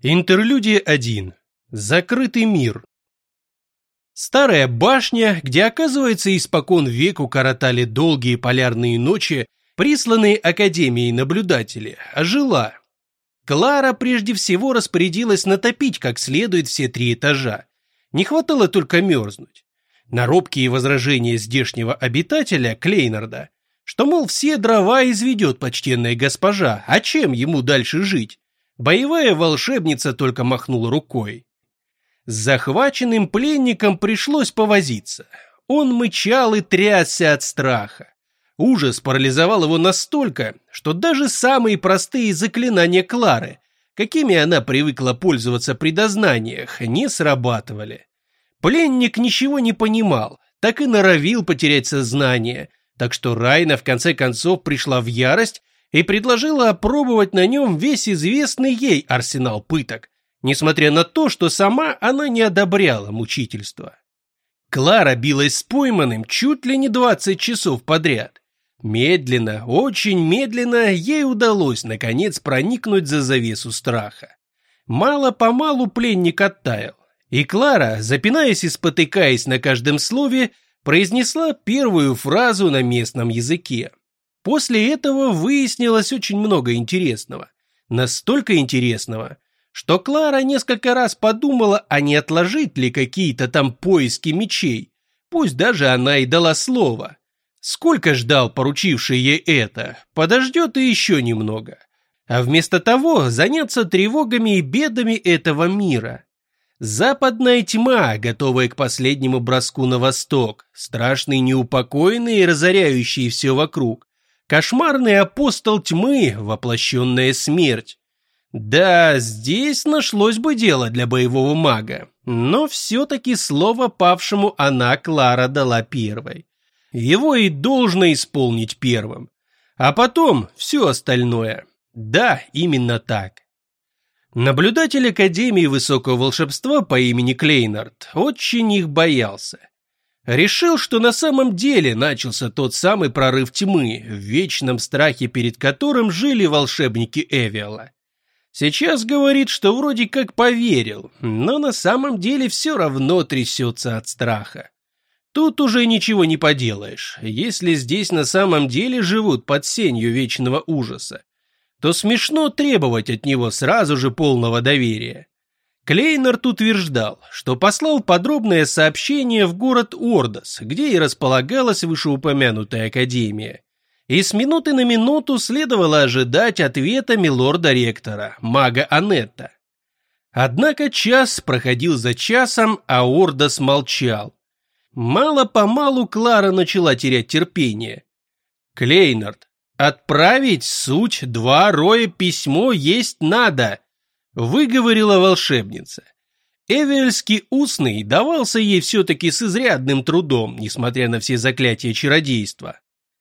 Интерлюдия 1. Закрытый мир. Старая башня, где, оказывается, испокон веку коротали долгие полярные ночи, присланные Академией наблюдатели, ожила. Клара прежде всего распорядилась натопить как следует все 3 этажа. Не хватало только мерзнуть. На робкие возражения здешнего обитателя, Клейнарда, что, мол, все дрова изведет почтенная госпожа, а чем ему дальше жить? Боевая волшебница только махнула рукой. С захваченным пленником пришлось повозиться. Он мычал и трясся от страха. Ужас парализовал его настолько, что даже самые простые заклинания Клары, какими она привыкла пользоваться при дознаниях, не срабатывали. Пленник ничего не понимал, так и норовил потерять сознание, так что Райна в конце концов пришла в ярость и предложила опробовать на нем весь известный ей арсенал пыток, несмотря на то, что сама она не одобряла мучительство. Клара билась с пойманным чуть ли не 20 часов подряд. Медленно, очень медленно ей удалось наконец проникнуть за завесу страха. Мало-помалу пленник оттаял, и Клара, запинаясь и спотыкаясь на каждом слове, произнесла первую фразу на местном языке. После этого выяснилось очень много интересного. Настолько интересного, что Клара несколько раз подумала, а не отложить ли какие-то там поиски мечей. Пусть даже она и дала слово. Сколько ждал поручивший ей это, подождет и еще немного. А вместо того заняться тревогами и бедами этого мира. Западная тьма, готовая к последнему броску на восток, страшный неупокоенный и разоряющий все вокруг. Кошмарный апостол тьмы, воплощенная смерть. Да, здесь нашлось бы дело для боевого мага, но все-таки слово павшему она, Клара, дала первой. Его и должно исполнить первым. А потом все остальное. Да, именно так. Наблюдатель Академии Высокого Волшебства по имени Клейнард очень их боялся. Решил, что на самом деле начался тот самый прорыв тьмы, в вечном страхе перед которым жили волшебники Эвиала. Сейчас говорит, что вроде как поверил, но на самом деле все равно трясется от страха. Тут уже ничего не поделаешь, если здесь на самом деле живут под сенью вечного ужаса, то смешно требовать от него сразу же полного доверия. Клейнард утверждал, что послал подробное сообщение в город Ордос, где и располагалась вышеупомянутая академия. И с минуты на минуту следовало ожидать ответа милорда-ректора, мага Анетта. Однако час проходил за часом, а Ордос молчал. Мало-помалу Клара начала терять терпение. «Клейнард, отправить суть 2 роя письмо есть надо», выговорила волшебница. Эвиальский устный давался ей все-таки с изрядным трудом, несмотря на все заклятия чародейства.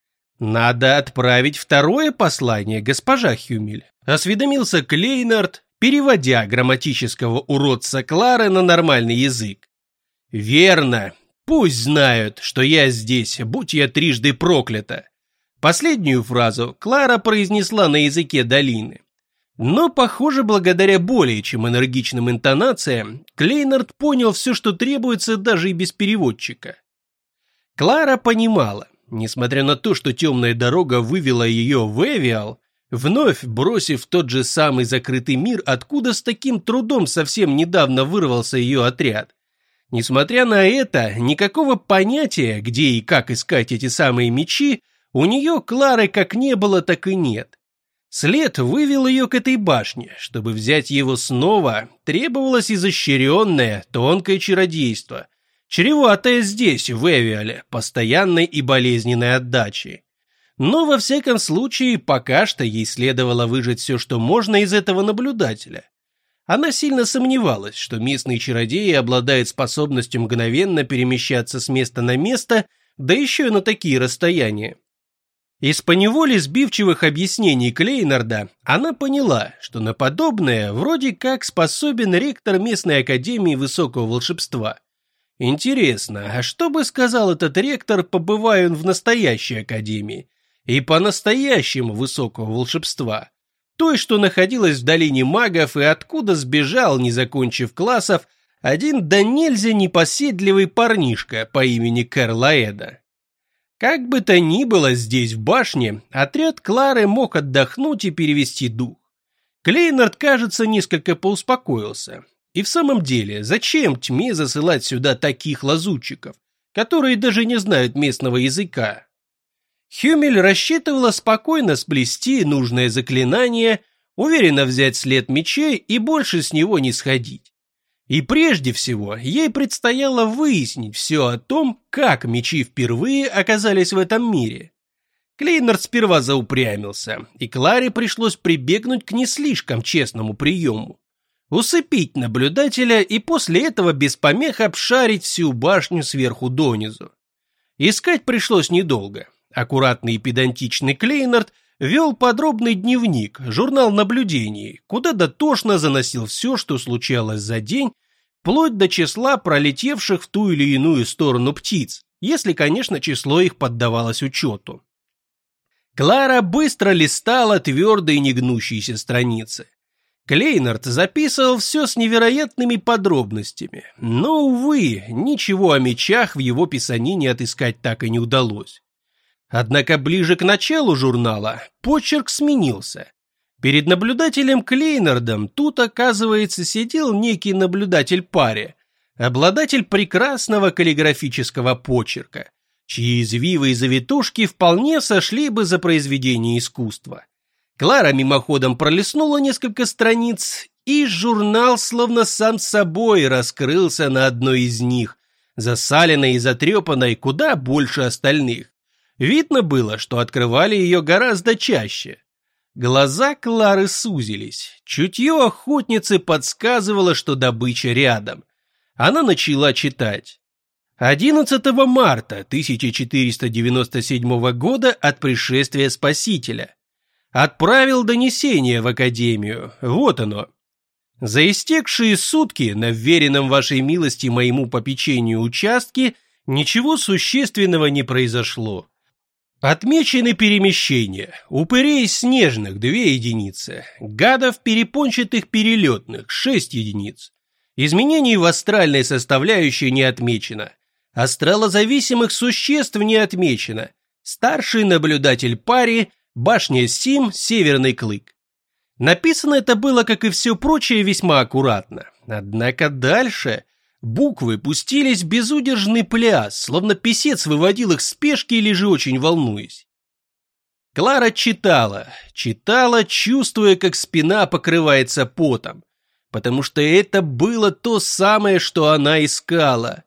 «Надо отправить 2 послание, госпожа Хюмель», осведомился Клейнард, переводя грамматического уродца Клары на нормальный язык. «Верно. Пусть знают, что я здесь, будь я трижды проклята». Последнюю фразу Клара произнесла на языке долины. Но, похоже, благодаря более чем энергичным интонациям, Клейнард понял все, что требуется даже и без переводчика. Клара понимала, несмотря на то, что темная дорога вывела ее в Эвиал, вновь бросив тот же самый закрытый мир, откуда с таким трудом совсем недавно вырвался ее отряд. Несмотря на это, никакого понятия, где и как искать эти самые мечи, у нее, Клары, как не было, так и нет. След вывел ее к этой башне. Чтобы взять его снова, требовалось изощренное, тонкое чародейство, чреватое здесь, в Эвиале, постоянной и болезненной отдачей. Но, во всяком случае, пока что ей следовало выжать все, что можно из этого наблюдателя. Она сильно сомневалась, что местные чародеи обладают способностью мгновенно перемещаться с места на место, да еще и на такие расстояния. Из поневоле сбивчивых объяснений Клейнарда она поняла, что на подобное вроде как способен ректор местной академии высокого волшебства. Интересно, а что бы сказал этот ректор, побывая он в настоящей академии и по-настоящему высокого волшебства? той, что находилась в долине магов и откуда сбежал, не закончив классов, один да нельзя непоседливый парнишка по имени Кэрлаэда. Как бы то ни было, здесь, в башне, отряд Клары мог отдохнуть и перевести дух. Клейнард, кажется, несколько поуспокоился. И в самом деле, зачем тьме засылать сюда таких лазутчиков, которые даже не знают местного языка? Хюмель рассчитывала спокойно сплести нужное заклинание, уверенно взять след мечей и больше с него не сходить. И прежде всего, ей предстояло выяснить все о том, как мечи впервые оказались в этом мире. Клейнард сперва заупрямился, и Кларе пришлось прибегнуть к не слишком честному приему. Усыпить наблюдателя и после этого без помех обшарить всю башню сверху донизу. Искать пришлось недолго. Аккуратный и педантичный Клейнард вел подробный дневник, журнал наблюдений, куда дотошно заносил все, что случалось за день, вплоть до числа пролетевших в ту или иную сторону птиц, если, конечно, число их поддавалось учету. Клара быстро листала твердые негнущиеся страницы. Клейнард записывал все с невероятными подробностями, но, увы, ничего о мечах в его писанине отыскать так и не удалось. Однако ближе к началу журнала почерк сменился. Перед наблюдателем Клейнардом тут, оказывается, сидел некий наблюдатель паре, обладатель прекрасного каллиграфического почерка, чьи извивы и завитушки вполне сошли бы за произведение искусства. Клара мимоходом пролистнула несколько страниц, и журнал словно сам собой раскрылся на одной из них, засаленной и затрепанной куда больше остальных. Видно было, что открывали ее гораздо чаще. Глаза Клары сузились. Чутье охотницы подсказывало, что добыча рядом. Она начала читать. 11 марта 1497 года от пришествия Спасителя. Отправил донесение в Академию. Вот оно. За истекшие сутки на вверенном вашей милости моему попечению участке ничего существенного не произошло. Отмечены перемещения. Упырей снежных 2 единицы. Гадов перепончатых перелетных 6 единиц. Изменений в астральной составляющей не отмечено. Астралозависимых существ не отмечено. Старший наблюдатель пари, башня Сим, Северный Клык. Написано это было, как и все прочее, весьма аккуратно. Однако дальше буквы пустились в безудержный пляс, словно писец выводил их в спешке или же очень волнуясь. Клара читала, чувствуя, как спина покрывается потом, потому что это было то самое, что она искала.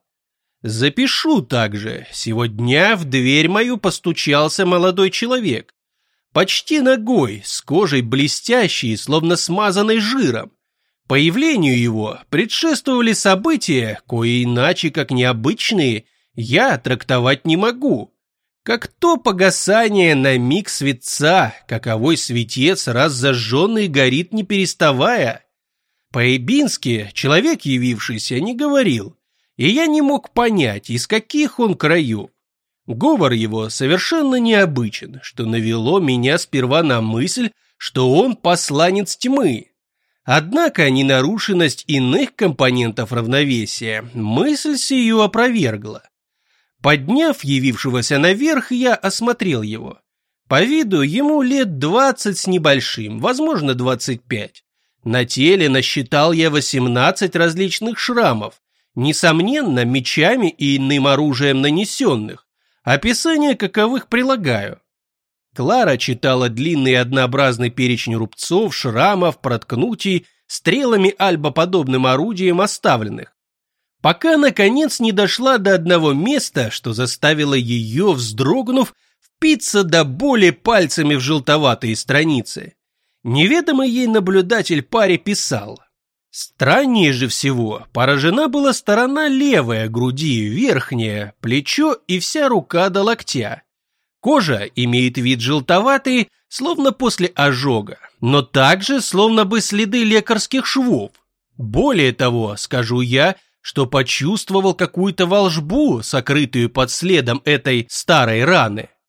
Запишу также, сегодня в дверь мою постучался молодой человек, почти нагой, с кожей блестящей, словно смазанной жиром. Появлению его предшествовали события, кои иначе, как необычные, я трактовать не могу. Как то погасание на миг светца, каковой светец, раз зажженный, горит не переставая. По-эбински человек, явившийся, не говорил, и я не мог понять, из каких он краев. Говор его совершенно необычен, что навело меня сперва на мысль, что он посланец тьмы. Однако ненарушенность иных компонентов равновесия мысль сию опровергла. Подняв явившегося наверх, я осмотрел его. По виду ему лет 20 с небольшим, возможно 25. На теле насчитал я 18 различных шрамов, несомненно, мечами и иным оружием нанесенных. Описание каковых прилагаю. Клара читала длинный и однообразный перечень рубцов, шрамов, проткнутий, стрелами альбоподобным орудием оставленных, пока, наконец, не дошла до одного места, что заставило ее, вздрогнув, впиться до боли пальцами в желтоватые страницы. Неведомый ей наблюдатель паре писал. Страннее же всего поражена была сторона левая груди, верхняя, плечо и вся рука до локтя. Кожа имеет вид желтоватый, словно после ожога, но также словно бы следы лекарских швов. Более того, скажу я, что почувствовал какую-то волшбу, сокрытую под следом этой старой раны.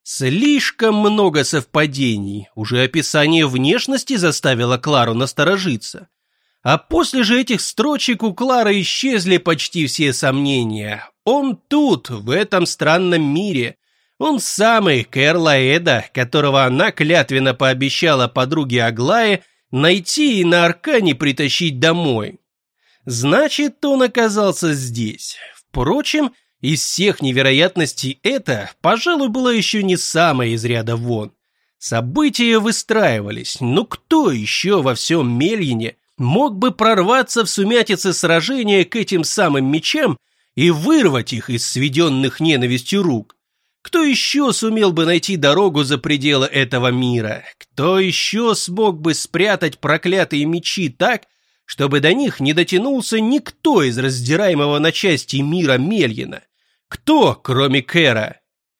Слишком много совпадений, уже описание внешности заставило Клару насторожиться. А после же этих строчек у Клары исчезли почти все сомнения. Он тут, в этом странном мире. Он самый Кэр Лаэда, которого она клятвенно пообещала подруге Аглае найти и на Аркане притащить домой. Значит, он оказался здесь. Впрочем, из всех невероятностей это, пожалуй, было еще не самое из ряда вон. События выстраивались, но кто еще во всем Мельине мог бы прорваться в сумятице сражения к этим самым мечам и вырвать их из сведенных ненавистью рук? Кто еще сумел бы найти дорогу за пределы этого мира? Кто еще смог бы спрятать проклятые мечи так, чтобы до них не дотянулся никто из раздираемого на части мира Мельина? Кто, кроме Кэра?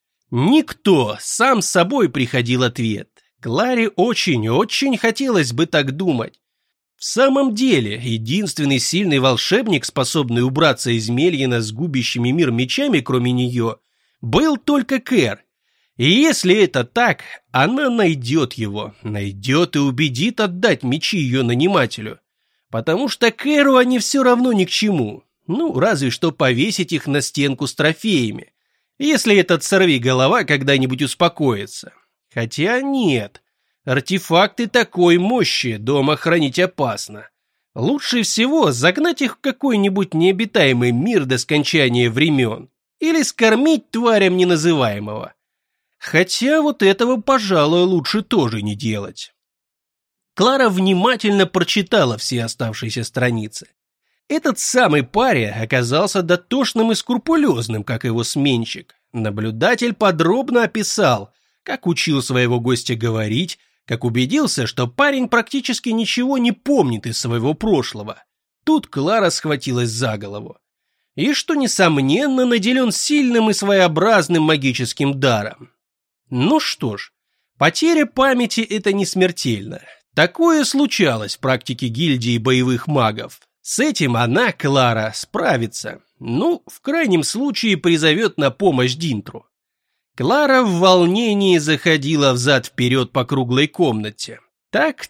Никто, сам собой приходил ответ. Кларе очень-очень хотелось бы так думать. В самом деле, единственный сильный волшебник, способный убраться из Мельина с губящими мир мечами, кроме нее, был только Кэр. И если это так, она найдет его, найдет и убедит отдать мечи ее нанимателю. Потому что Кэру они все равно ни к чему. Ну, разве что повесить их на стенку с трофеями. Если этот сорвиголова когда-нибудь успокоится. Хотя нет. Артефакты такой мощи дома хранить опасно. Лучше всего загнать их в какой-нибудь необитаемый мир до скончания времен. Или скормить тварям неназываемого. Хотя вот этого, пожалуй, лучше тоже не делать. Клара внимательно прочитала все оставшиеся страницы. Этот самый паря оказался дотошным и скрупулезным, как его сменщик. Наблюдатель подробно описал, как учил своего гостя говорить, как убедился, что парень практически ничего не помнит из своего прошлого. Тут Клара схватилась за голову. И что, несомненно, наделен сильным и своеобразным магическим даром. Ну что ж, потеря памяти – это не смертельно. Такое случалось в практике гильдии боевых магов. С этим она, Клара, справится. Ну, в крайнем случае призовет на помощь Динтру. Клара в волнении заходила взад-вперед по круглой комнате. Так.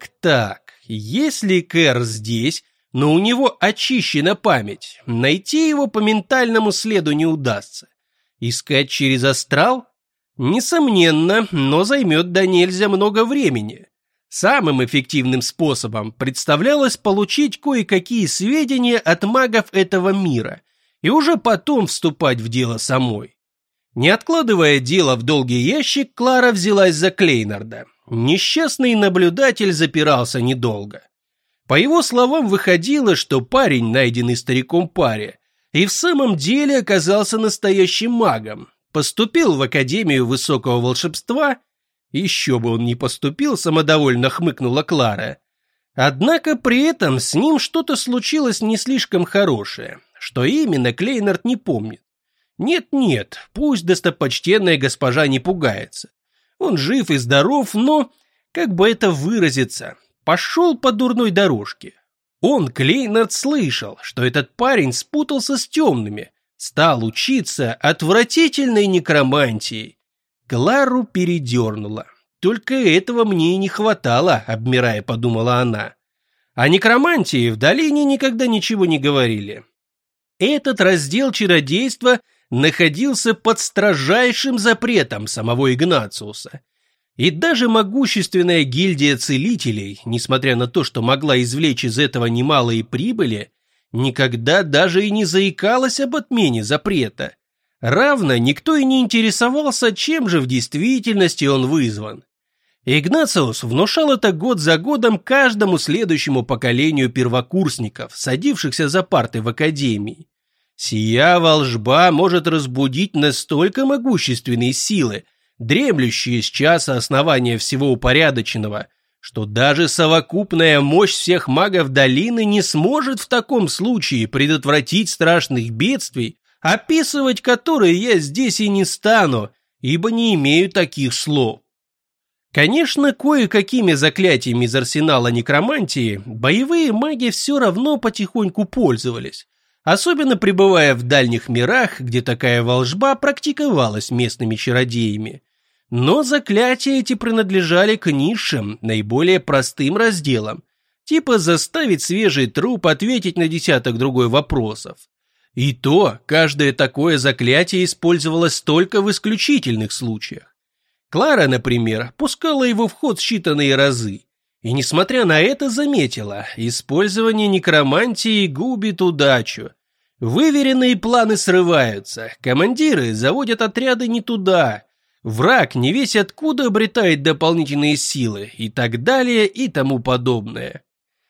Если Кэр здесь, но у него очищена память, найти его по ментальному следу не удастся. Искать через астрал? Несомненно, но займет до нельзя много времени. Самым эффективным способом представлялось получить кое-какие сведения от магов этого мира и уже потом вступать в дело самой. Не откладывая дело в долгий ящик, Клара взялась за Клейнарда. Несчастный наблюдатель запирался недолго. По его словам, выходило, что парень, найденный стариком Паре, и в самом деле оказался настоящим магом, поступил в Академию высокого волшебства. Еще бы он не поступил, самодовольно хмыкнула Клара. Однако при этом с ним что-то случилось не слишком хорошее. Что именно, Клейнард не помнит. Нет, пусть достопочтенная госпожа не пугается. Он жив и здоров, но, как бы это выразиться, пошел по дурной дорожке. Он, Клейнард, слышал, что этот парень спутался с темными, стал учиться отвратительной некромантией. Клару передернуло. Только этого мне и не хватало, обмирая, подумала она. О некромантии в долине никогда ничего не говорили. Этот раздел чародейства находился под строжайшим запретом самого Игнациуса. И даже могущественная гильдия целителей, несмотря на то, что могла извлечь из этого немалые прибыли, никогда даже и не заикалась об отмене запрета. Равно никто и не интересовался, чем же в действительности он вызван. Игнациус внушал это год за годом каждому следующему поколению первокурсников, садившихся за парты в академии. Сия волжба может разбудить настолько могущественные силы, дремлющие с часа основания всего упорядоченного, что даже совокупная мощь всех магов долины не сможет в таком случае предотвратить страшных бедствий, описывать которые я здесь и не стану, ибо не имею таких слов. Конечно, кое-какими заклятиями из арсенала некромантии боевые маги все равно потихоньку пользовались, особенно пребывая в дальних мирах, где такая волжба практиковалась местными чародеями. Но заклятия эти принадлежали к низшим, наиболее простым разделам, типа заставить свежий труп ответить на десяток другой вопросов. И то каждое такое заклятие использовалось только в исключительных случаях. Клара, например, пускала его в ход считанные разы. И, несмотря на это, заметила, использование некромантии губит удачу. Выверенные планы срываются, командиры заводят отряды не туда, враг не весь откуда обретает дополнительные силы и так далее и тому подобное.